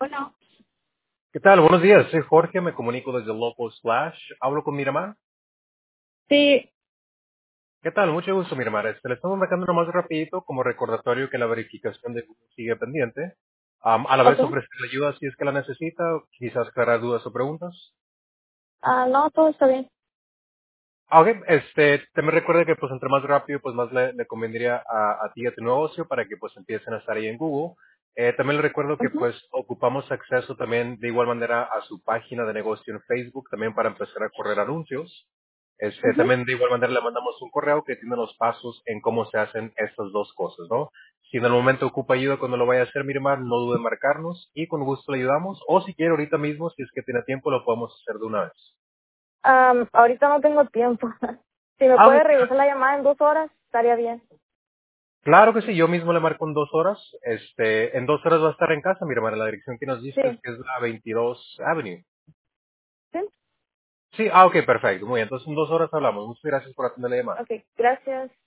Bueno, ¿Qué tal? Buenos días, soy Jorge, me comunico desde Local Splash. Hablo con Miramar. sí, ¿Qué tal? Mucho gusto, Miramar. Le estamos marcando nomás rapidito como recordatorio que la verificación de Google sigue pendiente. A la ok. vez ofrecerle ayuda si es que la necesita, quizás aclarar dudas o preguntas. No, todo está bien. Ok, también recuerde que pues entre más rápido, pues más le convendría a ti y a tu negocio para que pues empiecen a estar ahí en Google. También le recuerdo que Ujú, pues ocupamos acceso también de igual manera a su página de negocio en Facebook también para empezar a correr anuncios. ujú. También de igual manera le mandamos un correo que tiene los pasos en cómo se hacen estas dos cosas, ¿no? Si en el momento ocupa ayuda cuando lo vaya a hacer, Miramar, no dude en marcarnos y con gusto le ayudamos. O si quiere ahorita mismo, si es que tiene tiempo, lo podemos hacer de una vez. Ahorita no tengo tiempo. Si me Ah, puede ok. regresar la llamada en 2 horas, estaría bien. Claro que sí, yo mismo le marco en 2 horas. En 2 horas va a estar en casa, mi hermana, la dirección que nos Sí, diste es que es la 22 Avenue. sí. Sí, ok, perfecto. Muy bien, entonces en 2 horas hablamos. Muchas gracias por atender la llamada. Ok, gracias.